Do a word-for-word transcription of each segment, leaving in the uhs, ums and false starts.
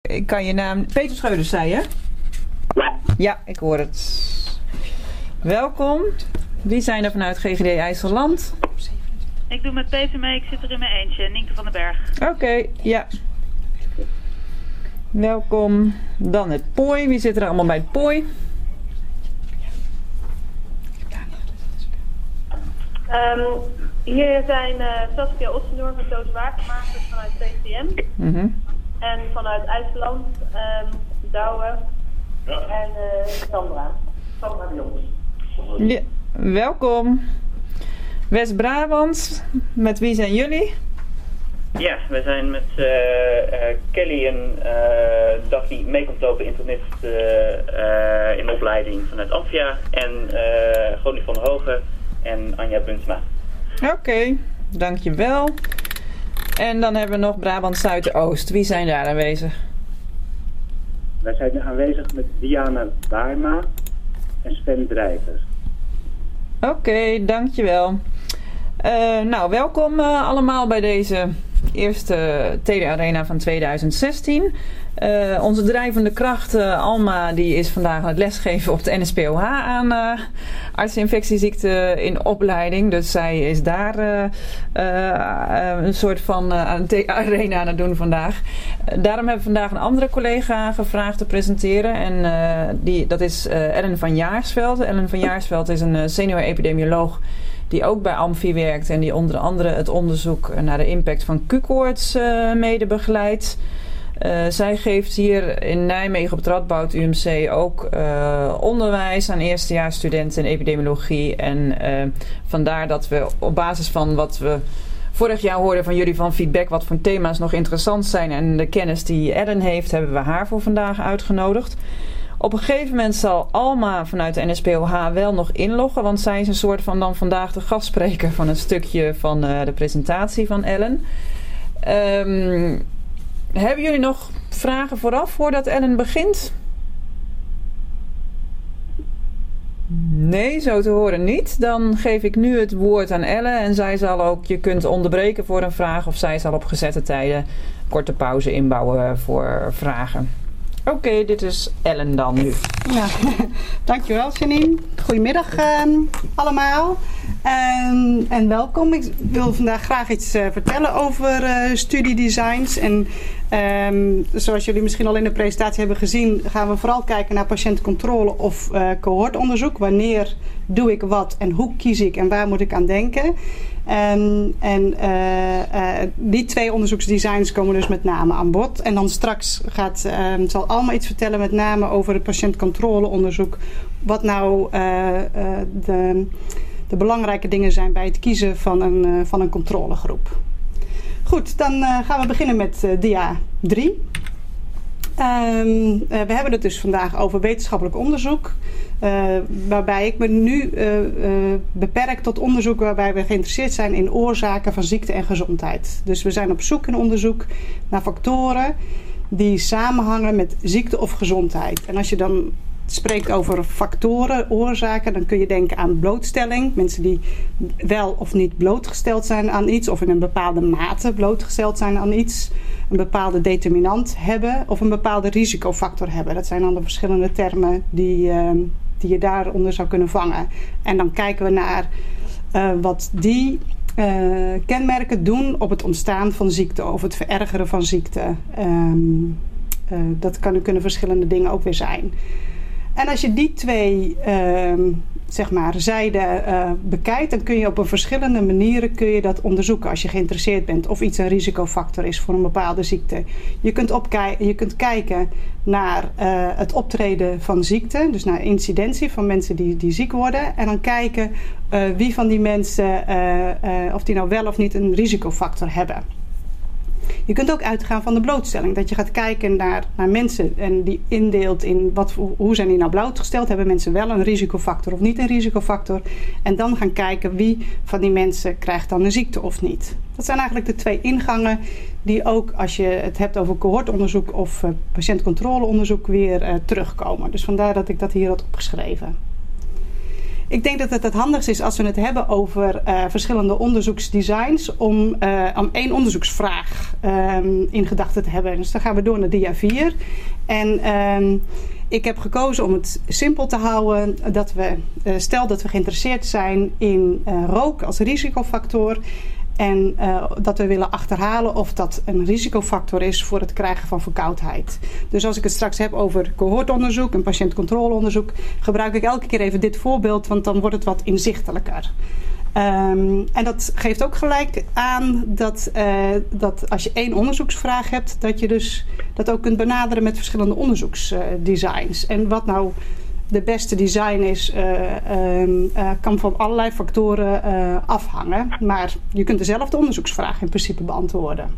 ik kan je naam... Peter Scheuders, zei je? Ja. Ja, ik hoor het. Welkom. Wie zijn er vanuit G G D IJsselland? Ik doe met Peter mee, ik zit er in mijn eentje. Nienke van den Berg. Oké, okay, ja. Welkom. Dan het P O I. Wie zit er allemaal bij het P O I? Um, hier zijn uh, Saskia Ossendorf en Toos Wakenmakers vanuit P C M. Mm-hmm. En vanuit IJsland, um, Douwe ja. en uh, Sandra. Sandra de Jong. Ja, welkom. West-Brabant, met wie zijn jullie? Ja, we zijn met uh, uh, Kelly en uh, Daphne meekomtlopen internist uh, uh, in opleiding vanuit Amphia. En uh, Goli van der Hogen en Anja Bunsma. Oké, okay, dankjewel. En dan hebben we nog Brabant Zuidoost. Wie zijn daar aanwezig? Wij zijn aanwezig met Diana Baarma en Sven Drijver. Oké, okay, dankjewel. Uh, nou, welkom uh, allemaal bij deze eerste Tele-Arena van tweeduizend zestien. Uh, onze drijvende kracht uh, Alma die is vandaag aan het lesgeven op de N S P O H aan uh, artsen-infectieziekten in opleiding. Dus zij is daar uh, uh, een soort van uh, aan de arena aan het doen vandaag. Uh, daarom hebben we vandaag een andere collega gevraagd te presenteren. En uh, die, dat is uh, Ellen van Jaarsveld. Ellen van Jaarsveld is een uh, senior epidemioloog die ook bij Amfi werkt en die onder andere het onderzoek naar de impact van Q-koorts uh, mede begeleidt. Uh, zij geeft hier in Nijmegen op het Radboud U M C ook uh, onderwijs aan eerstejaarsstudenten in epidemiologie. En uh, vandaar dat we op basis van wat we vorig jaar hoorden van jullie van feedback, wat voor thema's nog interessant zijn en de kennis die Ellen heeft, hebben we haar voor vandaag uitgenodigd. Op een gegeven moment zal Alma vanuit de N S P O H wel nog inloggen, want zij is een soort van dan vandaag de gastspreker van een stukje van uh, de presentatie van Ellen. Um, hebben jullie nog vragen vooraf voordat Ellen begint? Nee, zo te horen niet. Dan geef ik nu het woord aan Ellen en zij zal ook, je kunt onderbreken voor een vraag of zij zal op gezette tijden korte pauze inbouwen voor vragen. Oké, okay, dit is Ellen dan nu. Ja, dankjewel Janine. Goedemiddag uh, allemaal. Um, en welkom. Ik wil vandaag graag iets uh, vertellen over uh, studiedesigns. En um, zoals jullie misschien al in de presentatie hebben gezien, gaan we vooral kijken naar patiëntcontrole of uh, cohortonderzoek. Wanneer doe ik wat en hoe kies ik en waar moet ik aan denken? Um, en uh, uh, die twee onderzoeksdesigns komen dus met name aan bod. En dan straks gaat, um, zal Alma iets vertellen met name over het patiëntcontroleonderzoek. Wat nou uh, uh, de, de belangrijke dingen zijn bij het kiezen van een, uh, van een controlegroep. Goed, dan uh, gaan we beginnen met uh, dia drie. Um, uh, we hebben het dus vandaag over wetenschappelijk onderzoek. Uh, waarbij ik me nu uh, uh, beperk tot onderzoek waarbij we geïnteresseerd zijn in oorzaken van ziekte en gezondheid. Dus we zijn op zoek in onderzoek naar factoren die samenhangen met ziekte of gezondheid. En als je dan spreekt over factoren, oorzaken, dan kun je denken aan blootstelling. Mensen die wel of niet blootgesteld zijn aan iets of in een bepaalde mate blootgesteld zijn aan iets. Een bepaalde determinant hebben of een bepaalde risicofactor hebben. Dat zijn dan de verschillende termen die, uh, die je daaronder zou kunnen vangen. En dan kijken we naar uh, wat die uh, kenmerken doen op het ontstaan van ziekte of het verergeren van ziekte. Um, uh, dat kan, kunnen verschillende dingen ook weer zijn. En als je die twee uh, zeg maar, zijden uh, bekijkt, dan kun je op een verschillende manieren kun je dat onderzoeken als je geïnteresseerd bent of iets een risicofactor is voor een bepaalde ziekte. Je kunt, opkij- je kunt kijken naar uh, het optreden van ziekte, dus naar incidentie van mensen die, die ziek worden. En dan kijken uh, wie van die mensen, uh, uh, of die nou wel of niet een risicofactor hebben. Je kunt ook uitgaan van de blootstelling. Dat je gaat kijken naar, naar mensen en die indeelt in wat, hoe zijn die nou blootgesteld. Hebben mensen wel een risicofactor of niet een risicofactor? En dan gaan kijken wie van die mensen krijgt dan een ziekte of niet. Dat zijn eigenlijk de twee ingangen die ook als je het hebt over cohortonderzoek of uh, patiëntcontroleonderzoek weer uh, terugkomen. Dus vandaar dat ik dat hier had opgeschreven. Ik denk dat het het handigst is als we het hebben over uh, verschillende onderzoeksdesigns om, uh, om één onderzoeksvraag um, in gedachten te hebben. Dus dan gaan we door naar dia vier. En um, ik heb gekozen om het simpel te houden. Dat we, uh, stel dat we geïnteresseerd zijn in uh, rook als risicofactor. En uh, dat we willen achterhalen of dat een risicofactor is voor het krijgen van verkoudheid. Dus als ik het straks heb over cohortonderzoek en patiëntcontroleonderzoek, gebruik ik elke keer even dit voorbeeld, want dan wordt het wat inzichtelijker. Um, en dat geeft ook gelijk aan dat, uh, dat als je één onderzoeksvraag hebt, dat je dus dat ook kunt benaderen met verschillende onderzoeksdesigns. Uh, en wat nou de beste design is, uh, uh, uh, kan van allerlei factoren uh, afhangen. Maar je kunt dezelfde onderzoeksvraag in principe beantwoorden.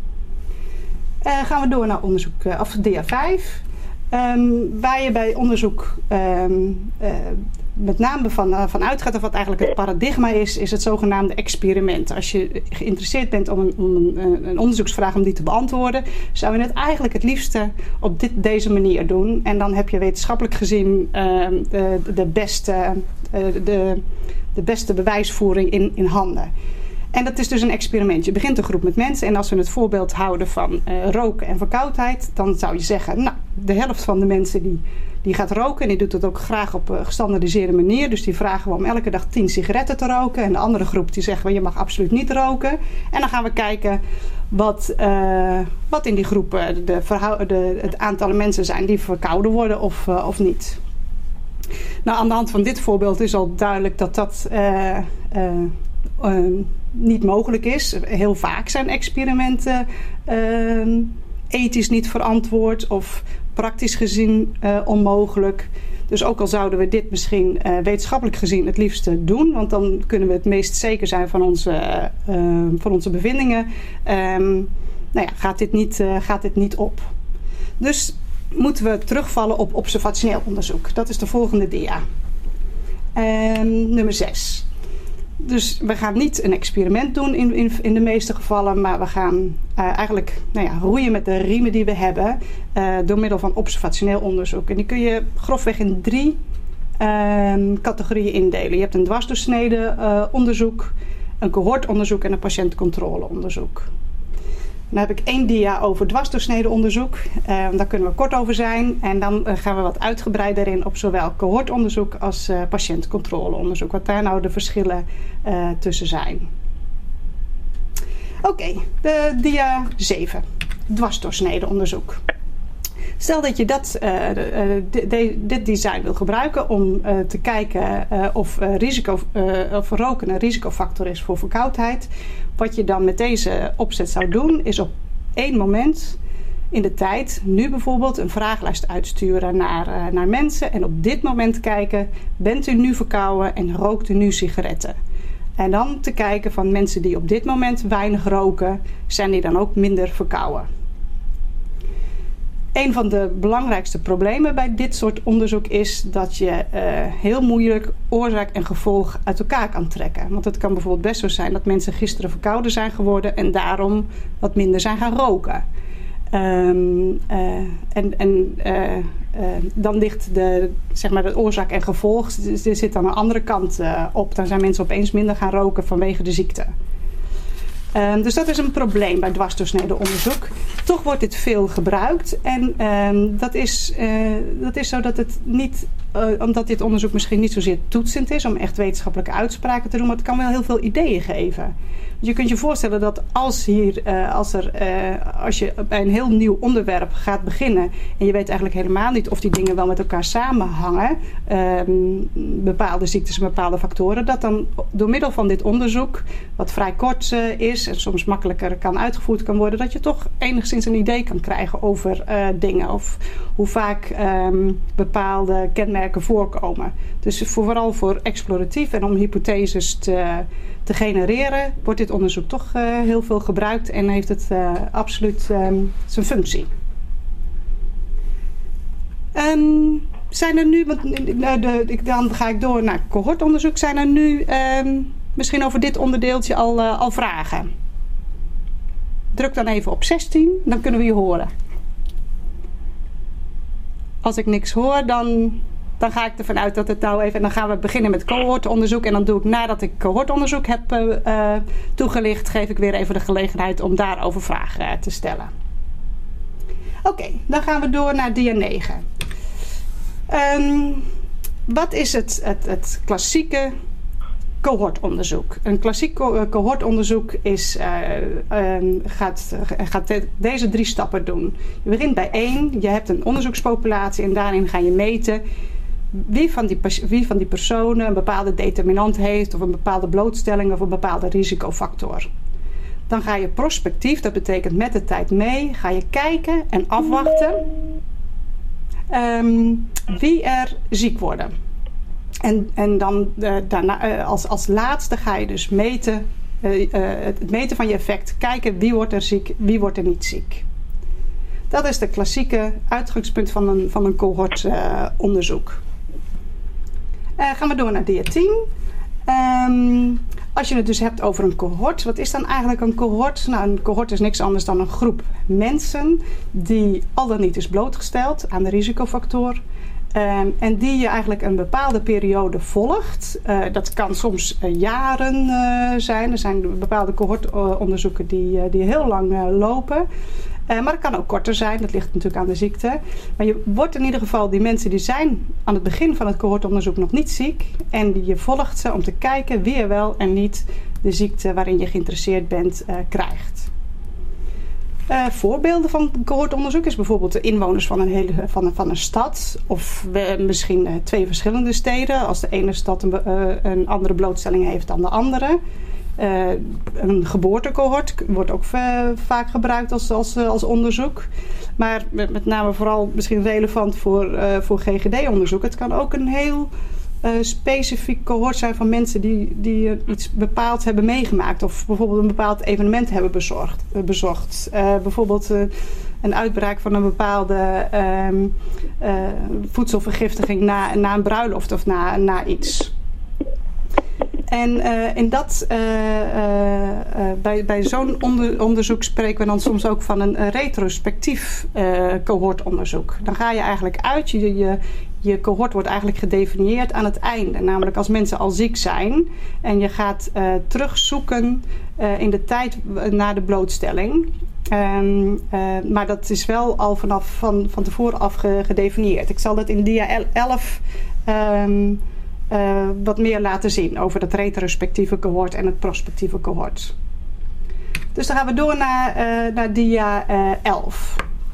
Uh, gaan we door naar onderzoek, uh, of dia vijf. Um, waar je bij onderzoek um, uh, met name van, uh, van uitgaat, of wat eigenlijk het paradigma is, is het zogenaamde experiment. Als je geïnteresseerd bent om een, om een, een onderzoeksvraag om die te beantwoorden, zou je het eigenlijk het liefste op dit, deze manier doen. En dan heb je wetenschappelijk gezien uh, de, de, beste, uh, de, de beste bewijsvoering in, in handen. En dat is dus een experiment. Je begint een groep met mensen en als we het voorbeeld houden van uh, roken en verkoudheid, dan zou je zeggen, nou, de helft van de mensen die, die gaat roken en die doet dat ook graag op een gestandaardiseerde manier. Dus die vragen we om elke dag tien sigaretten te roken. En de andere groep die zeggen, je mag absoluut niet roken. En dan gaan we kijken wat, uh, wat in die groep de verhou- de, het aantal mensen zijn die verkouden worden of, uh, of niet. Nou, aan de hand van dit voorbeeld is al duidelijk dat dat Uh, uh, Uh, niet mogelijk is. Heel vaak zijn experimenten uh, ethisch niet verantwoord of praktisch gezien uh, onmogelijk. Dus ook al zouden we dit misschien uh, wetenschappelijk gezien het liefste doen, want dan kunnen we het meest zeker zijn van onze, uh, van onze bevindingen, um, nou ja, gaat dit niet, uh, gaat dit niet op. Dus moeten we terugvallen op observationeel onderzoek. Dat is de volgende dia. Um, nummer zes. Dus we gaan niet een experiment doen in, in, in de meeste gevallen, maar we gaan uh, eigenlijk nou ja, roeien met de riemen die we hebben uh, door middel van observationeel onderzoek. En die kun je grofweg in drie uh, categorieën indelen. Je hebt een dwarsdoorsnede uh, onderzoek, een cohortonderzoek en een patiëntcontroleonderzoek. Dan heb ik één dia over dwarsdoorsnede onderzoek. Uh, daar kunnen we kort over zijn. En dan uh, gaan we wat uitgebreider in op zowel cohortonderzoek als uh, patiëntcontroleonderzoek. Wat daar nou de verschillen uh, tussen zijn. Oké, okay, de dia zeven. Dwarsdoorsnede onderzoek. Stel dat je dat, uh, de, de, de, dit design wil gebruiken om uh, te kijken uh, of, uh, risico, uh, of roken een risicofactor is voor verkoudheid. Wat je dan met deze opzet zou doen, is op één moment in de tijd, nu bijvoorbeeld, een vragenlijst uitsturen naar, uh, naar mensen. En op dit moment kijken, bent u nu verkouden en rookt u nu sigaretten? En dan te kijken van mensen die op dit moment weinig roken, zijn die dan ook minder verkouden? Een van de belangrijkste problemen bij dit soort onderzoek is dat je uh, heel moeilijk oorzaak en gevolg uit elkaar kan trekken. Want het kan bijvoorbeeld best zo zijn dat mensen gisteren verkouden zijn geworden en daarom wat minder zijn gaan roken. Um, uh, en en uh, uh, dan ligt de, zeg maar, de oorzaak en gevolg, er zit dan een andere kant uh, op. Dan zijn mensen opeens minder gaan roken vanwege de ziekte. Um, dus dat is een probleem bij dwarsdoorsnede onderzoek. Toch wordt dit veel gebruikt. En um, dat, is, uh, dat is zo dat het niet, uh, omdat dit onderzoek misschien niet zozeer toetsend is om echt wetenschappelijke uitspraken te doen, maar het kan wel heel veel ideeën geven. Je kunt je voorstellen dat als, hier, uh, als, er, uh, als je bij een heel nieuw onderwerp gaat beginnen en je weet eigenlijk helemaal niet of die dingen wel met elkaar samenhangen, um, bepaalde ziektes en bepaalde factoren, dat dan door middel van dit onderzoek, wat vrij kort uh, is en soms makkelijker kan uitgevoerd kan worden, dat je toch enigszins een idee kan krijgen over uh, dingen of hoe vaak um, bepaalde kenmerken voorkomen. Dus vooral voor exploratief en om hypotheses te, te genereren, wordt dit onderzoek toch uh, heel veel gebruikt en heeft het uh, absoluut um, zijn functie. Um, zijn er nu, want, de, dan ga ik door naar cohortonderzoek, zijn er nu um, misschien over dit onderdeeltje al, uh, al vragen? Druk dan even op zestien, dan kunnen we je horen. Als ik niks hoor, dan Dan ga ik ervan uit dat het nou even... En dan gaan we beginnen met cohortonderzoek. En dan doe ik nadat ik cohortonderzoek heb uh, uh, toegelicht... geef ik weer even de gelegenheid om daarover vragen uh, te stellen. Oké, okay, dan gaan we door naar dia negen. Um, wat is het, het, het klassieke cohortonderzoek? Een klassiek co- cohortonderzoek is, uh, um, gaat, gaat de, deze drie stappen doen. Je begint bij één. Je hebt een onderzoekspopulatie en daarin ga je meten... Wie van, die, wie van die personen een bepaalde determinant heeft... of een bepaalde blootstelling of een bepaalde risicofactor. Dan ga je prospectief, dat betekent met de tijd mee... ga je kijken en afwachten um, wie er ziek worden. En, en dan uh, daarna, uh, als, als laatste ga je dus meten... Uh, uh, het meten van je effect. Kijken wie wordt er ziek, wie wordt er niet ziek. Dat is de klassieke uitgangspunt van een, van een cohortonderzoek. Uh, Uh, gaan we door naar dia tien. Um, als je het dus hebt over een cohort. Wat is dan eigenlijk een cohort? Nou, een cohort is niks anders dan een groep mensen... die al dan niet is blootgesteld aan de risicofactor... Um, en die je eigenlijk een bepaalde periode volgt. Uh, dat kan soms uh, jaren uh, zijn. Er zijn bepaalde cohortonderzoeken die, uh, die heel lang uh, lopen... Uh, maar het kan ook korter zijn, dat ligt natuurlijk aan de ziekte. Maar je wordt in ieder geval, die mensen die zijn aan het begin van het cohortonderzoek nog niet ziek. En je volgt ze om te kijken wie er wel en niet de ziekte waarin je geïnteresseerd bent uh, krijgt. Uh, voorbeelden van cohortonderzoek is bijvoorbeeld de inwoners van een, hele, van een, van een stad. Of we, misschien uh, twee verschillende steden. Als de ene stad een, uh, een andere blootstelling heeft dan de andere. Uh, een geboortecohort wordt ook v- vaak gebruikt als, als, als onderzoek. Maar met, met name vooral misschien relevant voor, uh, voor G G D-onderzoek. Het kan ook een heel uh, specifiek cohort zijn van mensen die, die uh, iets bepaald hebben meegemaakt. Of bijvoorbeeld een bepaald evenement hebben bezorgd, uh, bezocht. Uh, bijvoorbeeld uh, een uitbraak van een bepaalde uh, uh, voedselvergiftiging na, na een bruiloft of na, na iets. En uh, in dat, uh, uh, uh, bij, bij zo'n onder, onderzoek spreken we dan soms ook van een, een retrospectief uh, cohortonderzoek. Dan ga je eigenlijk uit, je, je, je cohort wordt eigenlijk gedefinieerd aan het einde. Namelijk als mensen al ziek zijn en je gaat uh, terugzoeken uh, in de tijd naar de blootstelling. Um, uh, maar dat is wel al vanaf van, van tevoren af gedefinieerd. Ik zal dat in dia elf... Um, Uh, wat meer laten zien over het retrospectieve cohort en het prospectieve cohort. Dus dan gaan we door naar, uh, naar dia uh, elf.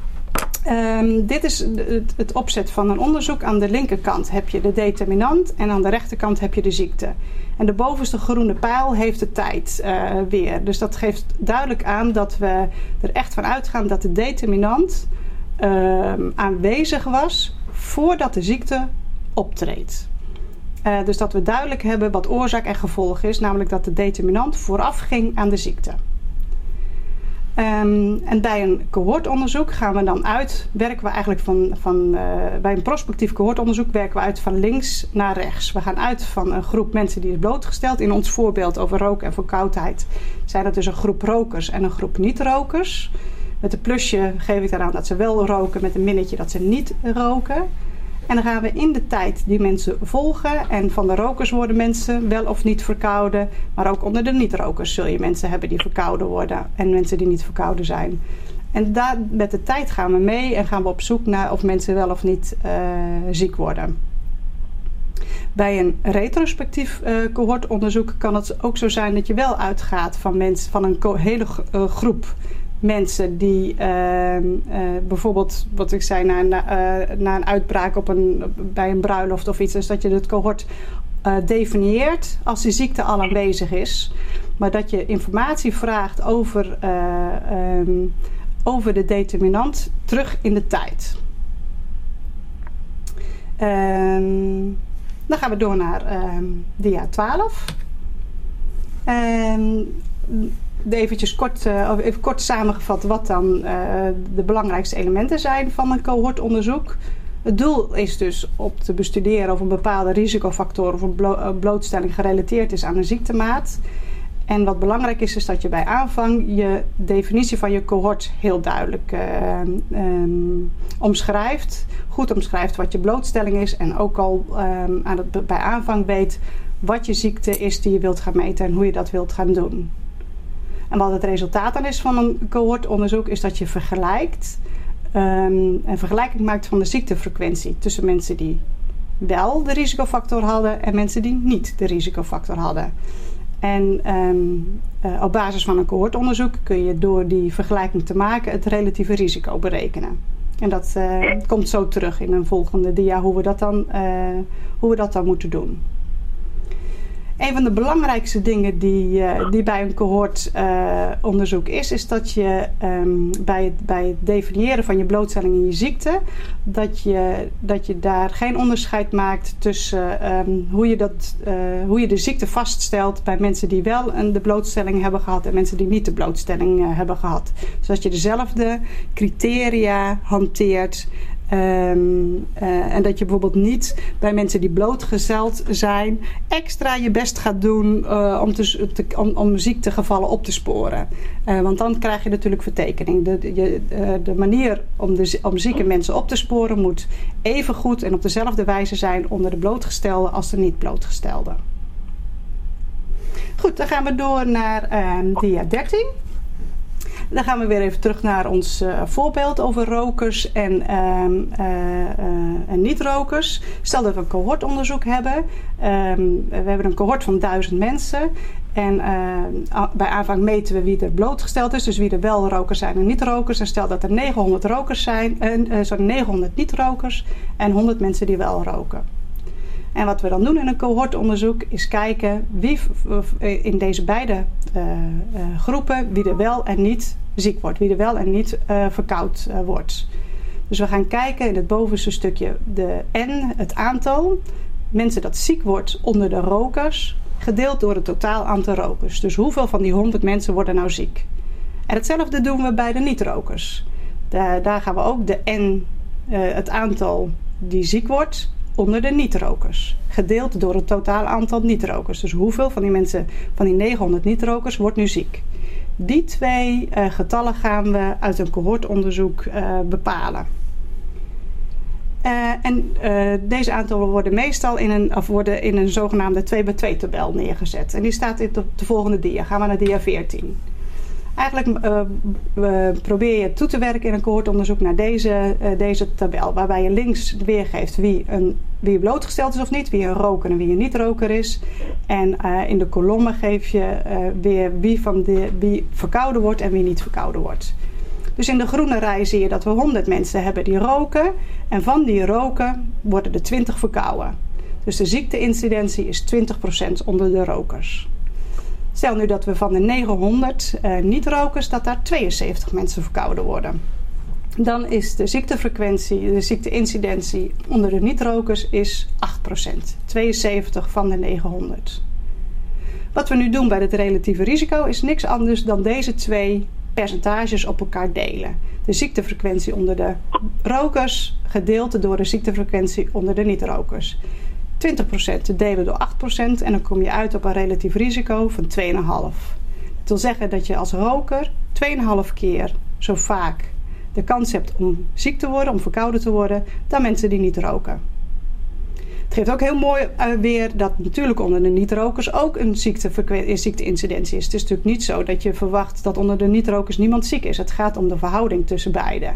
Um, dit is het, het opzet van een onderzoek. Aan de linkerkant heb je de determinant en aan de rechterkant heb je de ziekte. En de bovenste groene pijl heeft de tijd uh, weer. Dus dat geeft duidelijk aan dat we er echt van uitgaan dat de determinant uh, aanwezig was voordat de ziekte optreedt. Uh, dus dat we duidelijk hebben wat oorzaak en gevolg is. Namelijk dat de determinant vooraf ging aan de ziekte. Um, en bij een cohortonderzoek gaan we dan uit. Werken we eigenlijk van, van uh, bij een prospectief cohortonderzoek werken we uit van links naar rechts. We gaan uit van een groep mensen die is blootgesteld. In ons voorbeeld over roken en verkoudheid zijn dat dus een groep rokers en een groep niet-rokers. Met een plusje geef ik eraan dat ze wel roken, met een minnetje dat ze niet roken. En dan gaan we in de tijd die mensen volgen. En van de rokers worden mensen wel of niet verkouden. Maar ook onder de niet-rokers zul je mensen hebben die verkouden worden. En mensen die niet verkouden zijn. En daar, met de tijd gaan we mee en gaan we op zoek naar of mensen wel of niet uh, ziek worden. Bij een retrospectief uh, cohortonderzoek kan het ook zo zijn dat je wel uitgaat van, mensen, van een co- hele uh, groep mensen die uh, uh, bijvoorbeeld, wat ik zei, na, na, uh, na een uitbraak op een, bij een bruiloft of iets, dus dat je het cohort uh, definieert als die ziekte al aanwezig is. Maar dat je informatie vraagt over, uh, um, over de determinant terug in de tijd. Um, dan gaan we door naar um, dia twaalf. Um, Eventjes kort, uh, even kort samengevat wat dan uh, de belangrijkste elementen zijn van een cohortonderzoek. Het doel is dus om te bestuderen of een bepaalde risicofactor of een blo- blootstelling gerelateerd is aan een ziektemaat. En wat belangrijk is, is dat je bij aanvang je definitie van je cohort heel duidelijk uh, um, omschrijft. Goed omschrijft wat je blootstelling is en ook al um, aan het, bij aanvang weet wat je ziekte is die je wilt gaan meten en hoe je dat wilt gaan doen. En wat het resultaat dan is van een cohortonderzoek is dat je vergelijkt, um, een vergelijking maakt van de ziektefrequentie tussen mensen die wel de risicofactor hadden en mensen die niet de risicofactor hadden. En um, uh, op basis van een cohortonderzoek kun je door die vergelijking te maken het relatieve risico berekenen. En dat uh, komt zo terug in een volgende dia hoe we dat dan, uh, hoe we dat dan moeten doen. Een van de belangrijkste dingen die, uh, die bij een cohortonderzoek uh, is, is dat je um, bij, het, bij het definiëren van je blootstelling en je ziekte, dat je, dat je daar geen onderscheid maakt tussen uh, um, hoe, je dat, uh, hoe je de ziekte vaststelt bij mensen die wel een, de blootstelling hebben gehad en mensen die niet de blootstelling uh, hebben gehad. Dus dat je dezelfde criteria hanteert. Um, uh, en dat je bijvoorbeeld niet bij mensen die blootgesteld zijn extra je best gaat doen uh, om, te, te, om, om ziektegevallen op te sporen. Uh, want dan krijg je natuurlijk vertekening. De, je, uh, de manier om, de, om zieke mensen op te sporen moet even goed en op dezelfde wijze zijn onder de blootgestelden als de niet blootgestelden. Goed, dan gaan we door naar uh, dia dertien. Dan gaan we weer even terug naar ons uh, voorbeeld over rokers en, uh, uh, uh, en niet-rokers. Stel dat we een cohortonderzoek hebben. Um, we hebben een cohort van duizend mensen. En uh, bij aanvang meten we wie er blootgesteld is. Dus wie er wel rokers zijn en niet-rokers. En stel dat er negenhonderd rokers zijn, uh, sorry, negenhonderd niet-rokers en honderd mensen die wel roken. En wat we dan doen in een cohortonderzoek is kijken wie in deze beide uh, uh, groepen, wie er wel en niet ziek wordt, wie er wel en niet uh, verkoud uh, wordt. Dus we gaan kijken in het bovenste stukje de N, het aantal mensen dat ziek wordt onder de rokers, gedeeld door het totaal aantal rokers. Dus hoeveel van die honderd mensen worden nou ziek? En hetzelfde doen we bij de niet-rokers. Daar, daar gaan we ook de N, uh, het aantal die ziek wordt, onder de niet-rokers. Gedeeld door het totaal aantal niet-rokers. Dus hoeveel van die mensen, van die negenhonderd niet-rokers, wordt nu ziek? Die twee uh, getallen gaan we uit een cohortonderzoek uh, bepalen. Uh, en uh, deze aantallen worden meestal in een, of worden in een zogenaamde twee bij twee tabel neergezet. En die staat in de, de volgende dia. Gaan we naar dia veertien. Eigenlijk uh, uh, probeer je toe te werken in een cohortonderzoek naar deze, uh, deze tabel. Waarbij je links weergeeft wie, een, wie blootgesteld is of niet. Wie een roker en wie een niet-roker is. En uh, in de kolommen geef je uh, weer wie, van de, wie verkouden wordt en wie niet verkouden wordt. Dus in de groene rij zie je dat we honderd mensen hebben die roken. En van die roken worden er twintig verkouden. Dus de ziekteincidentie is twintig procent onder de rokers. Stel nu dat we van de negenhonderd uh, niet-rokers, dat daar tweeënzeventig mensen verkouden worden. Dan is de ziektefrequentie, de ziekteincidentie onder de niet-rokers is acht procent. tweeënzeventig van de negenhonderd. Wat we nu doen bij het relatieve risico is niks anders dan deze twee percentages op elkaar delen. De ziektefrequentie onder de rokers gedeeld door de ziektefrequentie onder de niet-rokers. twintig procent te delen door acht procent en dan kom je uit op een relatief risico van twee komma vijf. Dat wil zeggen dat je als roker twee komma vijf keer zo vaak de kans hebt om ziek te worden, om verkouden te worden, dan mensen die niet roken. Het geeft ook heel mooi uh, weer dat natuurlijk onder de niet-rokers ook een ziekteincidentie is. Het is natuurlijk niet zo dat je verwacht dat onder de niet-rokers niemand ziek is. Het gaat om de verhouding tussen beide.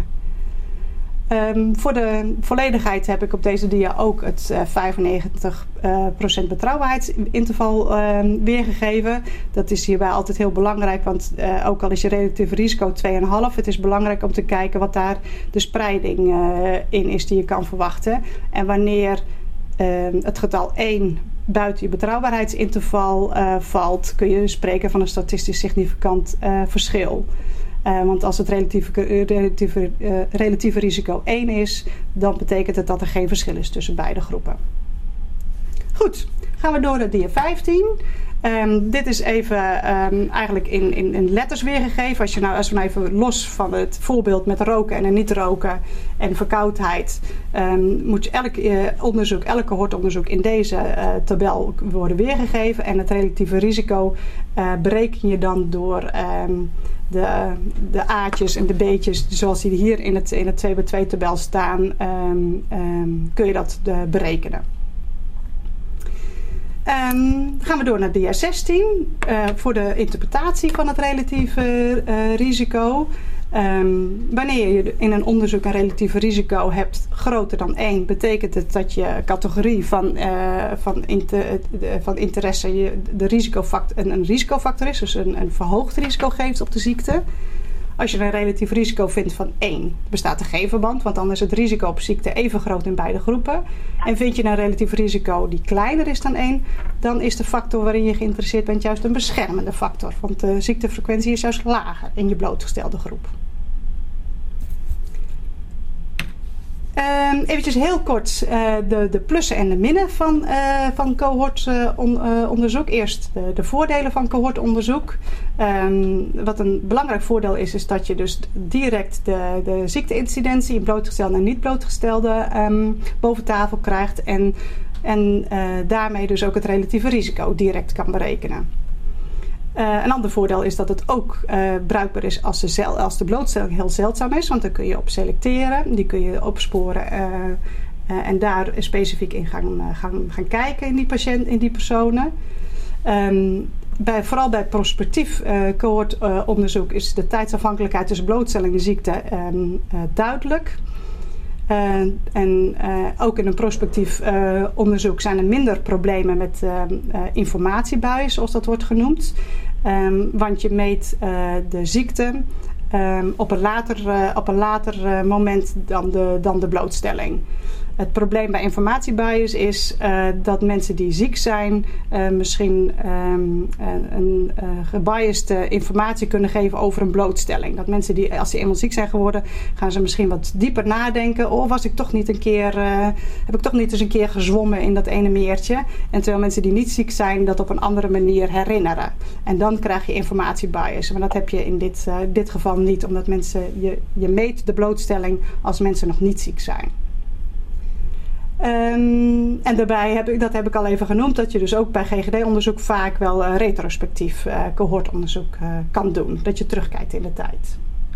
Um, voor de volledigheid heb ik op deze dia ook het uh, vijfennegentig procent uh, betrouwbaarheidsinterval uh, weergegeven. Dat is hierbij altijd heel belangrijk, want uh, ook al is je relatief risico twee komma vijf, het is belangrijk om te kijken wat daar de spreiding uh, in is die je kan verwachten. En wanneer uh, het getal één buiten je betrouwbaarheidsinterval uh, valt, kun je spreken van een statistisch significant uh, verschil. Uh, want als het relatieve, relatieve, uh, relatieve risico één is, dan betekent het dat er geen verschil is tussen beide groepen. Goed, gaan we door naar dia vijftien. Um, dit is even um, eigenlijk in, in, in letters weergegeven. Als, je nou, als we nou even los van het voorbeeld met roken en niet roken en verkoudheid, um, moet je elk uh, onderzoek, elk cohortonderzoek in deze uh, tabel worden weergegeven. En het relatieve risico uh, bereken je dan door um, de, de A'tjes en de B'tjes, zoals die hier in het, in het twee bij twee tabel staan, um, um, kun je dat uh, berekenen. Um, gaan we door naar dia zestien uh, voor de interpretatie van het relatieve uh, risico. Um, wanneer je in een onderzoek een relatieve risico hebt groter dan één, betekent het dat je categorie van, uh, van, inter, van interesse je de risicofactor, een, een risicofactor is, dus een, een verhoogd risico geeft op de ziekte. Als je een relatief risico vindt van één, bestaat er geen verband, want dan is het risico op ziekte even groot in beide groepen. En vind je een relatief risico die kleiner is dan één, dan is de factor waarin je geïnteresseerd bent juist een beschermende factor. Want de ziektefrequentie is juist lager in je blootgestelde groep. Um, eventjes heel kort uh, de, de plussen en de minnen van, uh, van cohortonderzoek. Uh, uh, Eerst de, de voordelen van cohortonderzoek. Um, wat een belangrijk voordeel is, is dat je dus direct de, de ziekteincidentie in blootgestelde en niet blootgestelde um, boven tafel krijgt. En, en uh, daarmee dus ook het relatieve risico direct kan berekenen. Uh, een ander voordeel is dat het ook uh, bruikbaar is als de, zel, als de blootstelling heel zeldzaam is. Want dan kun je op selecteren. Die kun je opsporen. Uh, uh, en daar specifiek in gaan, uh, gaan, gaan kijken in die, patiënt, in die personen. Um, bij, vooral bij prospectief uh, cohortonderzoek uh, is de tijdsafhankelijkheid tussen blootstelling en ziekte um, uh, duidelijk. Uh, en uh, ook in een prospectief uh, onderzoek zijn er minder problemen met uh, uh, informatiebuien, zoals dat wordt genoemd. Um, want je meet uh, de ziekte um, op een later, uh, op een later uh, moment dan de, dan de blootstelling. Het probleem bij informatiebias is uh, dat mensen die ziek zijn uh, misschien um, een uh, gebiased uh, informatie kunnen geven over een blootstelling. Dat mensen die, als die eenmaal ziek zijn geworden, gaan ze misschien wat dieper nadenken. Oh, was ik toch niet een keer, uh, heb ik toch niet eens een keer gezwommen in dat ene meertje? En terwijl mensen die niet ziek zijn dat op een andere manier herinneren. En dan krijg je informatiebias. Maar dat heb je in dit, uh, dit geval niet, omdat mensen, je, je meet de blootstelling als mensen nog niet ziek zijn. Um, en daarbij heb ik, dat heb ik al even genoemd, dat je dus ook bij G G D-onderzoek vaak wel uh, retrospectief uh, cohortonderzoek uh, kan doen. Dat je terugkijkt in de tijd.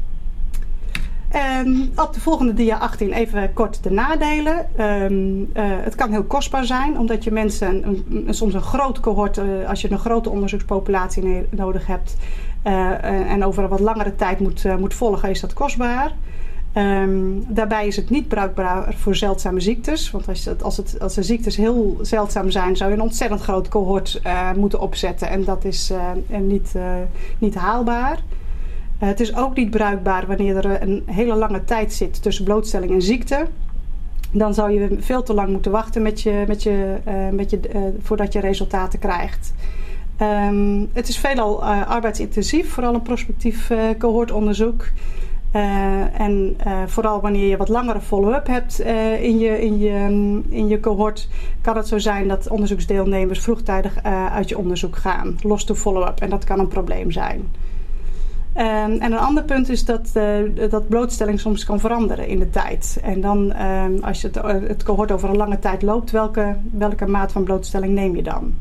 Um, op de volgende dia achttien even kort de nadelen. Um, uh, het kan heel kostbaar zijn, omdat je mensen, een, een, soms een groot cohort, uh, als je een grote onderzoekspopulatie ne- nodig hebt uh, uh, en over een wat langere tijd moet, uh, moet volgen, is dat kostbaar. Um, daarbij is het niet bruikbaar voor zeldzame ziektes. Want als, het, als, het, als de ziektes heel zeldzaam zijn, zou je een ontzettend groot cohort uh, moeten opzetten. En dat is uh, niet, uh, niet haalbaar. Uh, het is ook niet bruikbaar wanneer er een hele lange tijd zit tussen blootstelling en ziekte. Dan zou je veel te lang moeten wachten met je, met je, uh, met je, uh, voordat je resultaten krijgt. Um, het is veelal uh, arbeidsintensief, vooral een prospectief uh, cohortonderzoek. Uh, en uh, vooral wanneer je wat langere follow-up hebt uh, in, je, in, je, in je cohort, kan het zo zijn dat onderzoeksdeelnemers vroegtijdig uh, uit je onderzoek gaan. Lost to follow-up. En dat kan een probleem zijn. Um, en een ander punt is dat, uh, dat blootstelling soms kan veranderen in de tijd. En dan, um, als je het, uh, het cohort over een lange tijd loopt, welke, welke maat van blootstelling neem je dan?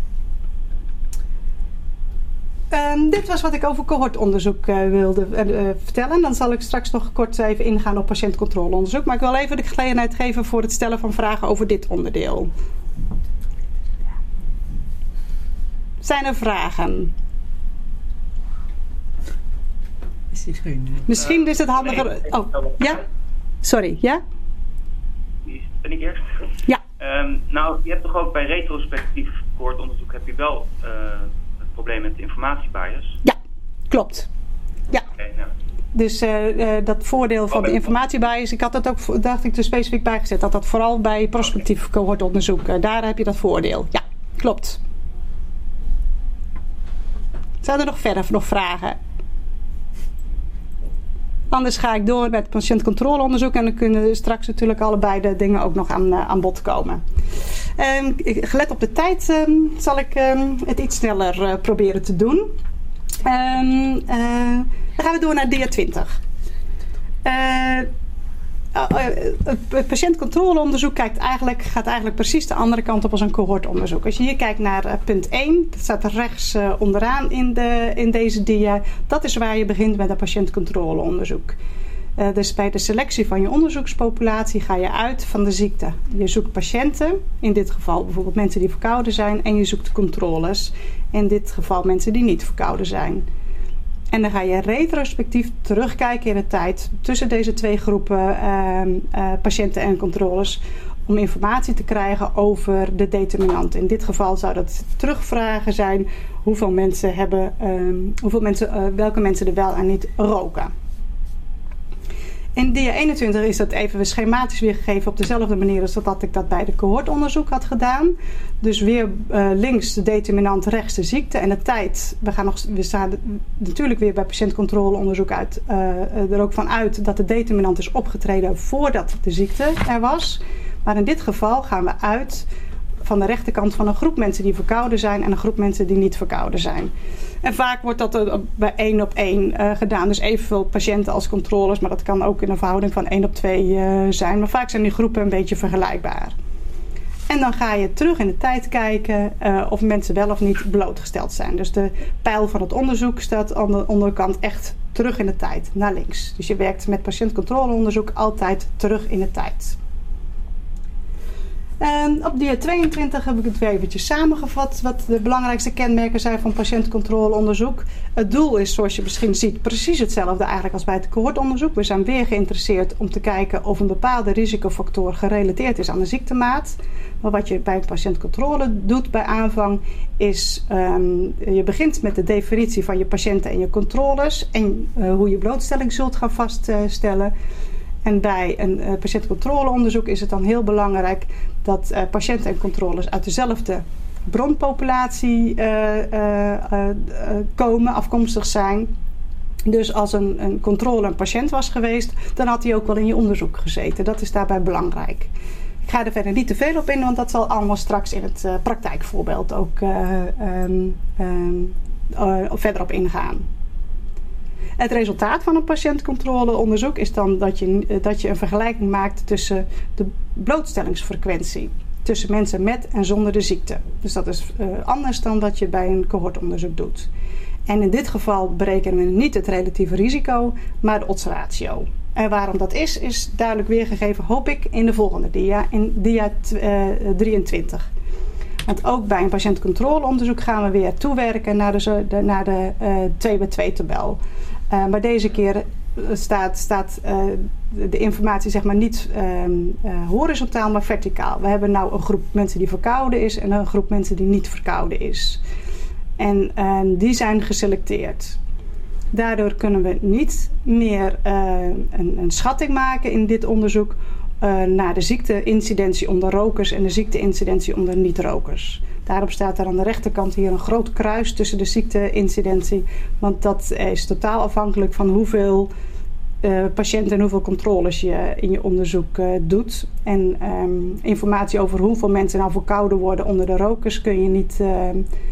Um, dit was wat ik over cohortonderzoek uh, wilde uh, vertellen. Dan zal ik straks nog kort even ingaan op patiëntcontroleonderzoek. Maar ik wil even de gelegenheid geven voor het stellen van vragen over dit onderdeel. Zijn er vragen? Misschien is het handiger... Oh, ja? Sorry, ja? Ben ik eerst? Ja. Um, nou, je hebt toch ook bij retrospectief cohortonderzoek heb je wel... Uh, probleem met de informatiebias. Ja, klopt. Ja. Okay, nou. Dus uh, uh, dat voordeel van de informatiebias, ik had dat ook, dacht ik er specifiek bijgezet, dat dat vooral bij prospectief okay. cohortonderzoek, uh, daar heb je dat voordeel. Ja, klopt. Zijn er nog verder nog vragen? Anders ga ik door met patiëntcontroleonderzoek en dan kunnen straks natuurlijk allebei de dingen ook nog aan, uh, aan bod komen. Um, gelet op de tijd um, zal ik um, het iets sneller uh, proberen te doen. Um, uh, dan gaan we door naar dia twintig. Uh, uh, uh, het patiëntcontroleonderzoek kijkt eigenlijk, gaat eigenlijk precies de andere kant op als een cohortonderzoek. Als je hier kijkt naar uh, punt één, dat staat er rechts uh, onderaan in, de, in deze dia. Dat is waar je begint met een patiëntcontroleonderzoek. Uh, dus bij de selectie van je onderzoekspopulatie ga je uit van de ziekte. Je zoekt patiënten, in dit geval bijvoorbeeld mensen die verkouden zijn, en je zoekt controles, in dit geval mensen die niet verkouden zijn. En dan ga je retrospectief terugkijken in de tijd tussen deze twee groepen uh, uh, patiënten en controles om informatie te krijgen over de determinant. In dit geval zou dat terugvragen zijn hoeveel mensen hebben, um, hoeveel mensen, uh, welke mensen er wel en niet roken. In dia eenentwintig is dat even schematisch weergegeven op dezelfde manier als dat ik dat bij de cohortonderzoek had gedaan. Dus weer uh, links de determinant, rechts de ziekte en de tijd. We, gaan nog, we staan natuurlijk weer bij patiëntcontroleonderzoek uit, uh, er ook van uit dat de determinant is opgetreden voordat de ziekte er was. Maar in dit geval gaan we uit van de rechterkant van een groep mensen die verkouden zijn en een groep mensen die niet verkouden zijn. En vaak wordt dat bij één op één uh, gedaan. Dus evenveel patiënten als controles. Maar dat kan ook in een verhouding van één op twee uh, zijn. Maar vaak zijn die groepen een beetje vergelijkbaar. En dan ga je terug in de tijd kijken uh, of mensen wel of niet blootgesteld zijn. Dus de pijl van het onderzoek staat aan de onderkant echt terug in de tijd, naar links. Dus je werkt met patiëntcontroleonderzoek altijd terug in de tijd. En op dia tweeëntwintig heb ik het weer eventjes samengevat wat de belangrijkste kenmerken zijn van patiëntcontroleonderzoek. Het doel is, zoals je misschien ziet, precies hetzelfde eigenlijk als bij het cohortonderzoek. We zijn weer geïnteresseerd om te kijken of een bepaalde risicofactor gerelateerd is aan de ziektemaat. Maar wat je bij een patiëntcontrole doet bij aanvang is, um, je begint met de definitie van je patiënten en je controles en uh, hoe je blootstelling zult gaan vaststellen. En bij een uh, patiëntcontroleonderzoek is het dan heel belangrijk dat uh, patiënten en controles uit dezelfde bronpopulatie uh, uh, uh, komen, afkomstig zijn. Dus als een, een controle een patiënt was geweest, dan had hij ook wel in je onderzoek gezeten. Dat is daarbij belangrijk. Ik ga er verder niet te veel op in, want dat zal allemaal straks in het uh, praktijkvoorbeeld ook uh, um, um, uh, verder op ingaan. Het resultaat van een patiëntcontroleonderzoek is dan dat je, dat je een vergelijking maakt tussen de blootstellingsfrequentie. Tussen mensen met en zonder de ziekte. Dus dat is uh, anders dan wat je bij een cohortonderzoek doet. En in dit geval berekenen we niet het relatieve risico, maar de oddsratio. En waarom dat is, is duidelijk weergegeven, hoop ik, in de volgende dia, in dia uh, drieëntwintig. Want ook bij een patiëntcontroleonderzoek gaan we weer toewerken naar de, de, naar de uh, twee bij twee tabel. Uh, maar deze keer staat, staat uh, de informatie zeg maar niet uh, uh, horizontaal, maar verticaal. We hebben nou een groep mensen die verkouden is en een groep mensen die niet verkouden is. En uh, die zijn geselecteerd. Daardoor kunnen we niet meer uh, een, een schatting maken in dit onderzoek uh, naar de ziekteincidentie onder rokers en de ziekteincidentie onder niet-rokers. Daarop staat er aan de rechterkant hier een groot kruis tussen de ziekteincidentie. Want dat is totaal afhankelijk van hoeveel uh, patiënten en hoeveel controles je in je onderzoek uh, doet. En um, informatie over hoeveel mensen nou verkouden worden onder de rokers kun je niet, uh,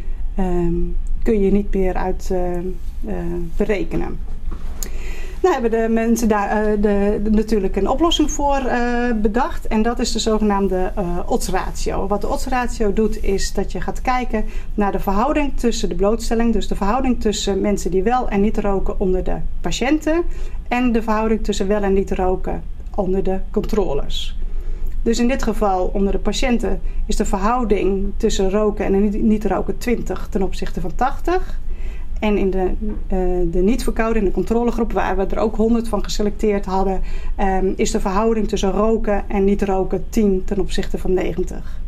um, kun je niet meer uit uh, uh, berekenen. Daar hebben de mensen daar uh, de, de, natuurlijk een oplossing voor uh, bedacht. En dat is de zogenaamde uh, oddsratio. Wat de oddsratio doet is dat je gaat kijken naar de verhouding tussen de blootstelling. Dus de verhouding tussen mensen die wel en niet roken onder de patiënten. En de verhouding tussen wel en niet roken onder de controles. Dus in dit geval onder de patiënten is de verhouding tussen roken en niet, niet roken twintig ten opzichte van tachtig. En in de, uh, de niet-verkouden, in de controlegroep, waar we er ook honderd van geselecteerd hadden, um, is de verhouding tussen roken en niet roken tien ten opzichte van negentig.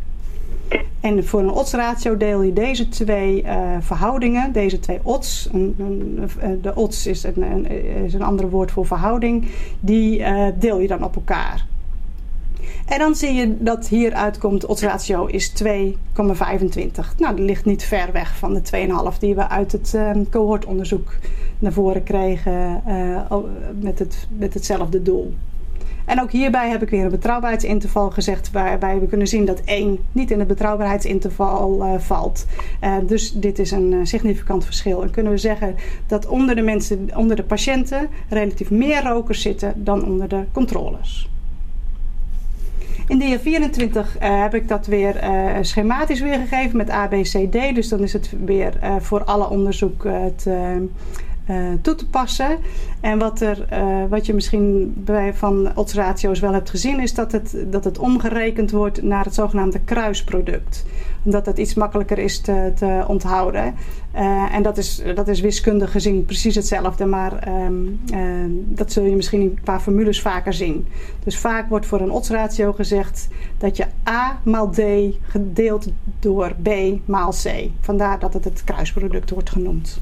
En voor een oddsratio deel je deze twee uh, verhoudingen, deze twee odds, een, een, de odds is een, een, is een ander woord voor verhouding, die uh, deel je dan op elkaar. En dan zie je dat hier uitkomt, de oddsratio is twee komma vijfentwintig. Nou, dat ligt niet ver weg van de twee komma vijf die we uit het uh, cohortonderzoek naar voren kregen uh, met, het, met hetzelfde doel. En ook hierbij heb ik weer een betrouwbaarheidsinterval gezegd, waarbij we kunnen zien dat één niet in het betrouwbaarheidsinterval uh, valt. Uh, dus dit is een uh, significant verschil. En kunnen we zeggen dat onder de mensen, onder de patiënten relatief meer rokers zitten dan onder de controles. In dia vierentwintig uh, heb ik dat weer uh, schematisch weergegeven met A, B, C, D. Dus dan is het weer uh, voor alle onderzoek uh, te, uh, toe te passen. En wat, er, uh, wat je misschien bij van oddsratio's wel hebt gezien, is dat het, dat het omgerekend wordt naar het zogenaamde kruisproduct. Omdat dat iets makkelijker is te, te onthouden. Uh, en dat is, dat is wiskundig gezien precies hetzelfde, maar um, uh, dat zul je misschien in qua formules vaker zien. Dus vaak wordt voor een oddsratio gezegd dat je A maal D gedeeld door B maal C. Vandaar dat het het kruisproduct wordt genoemd.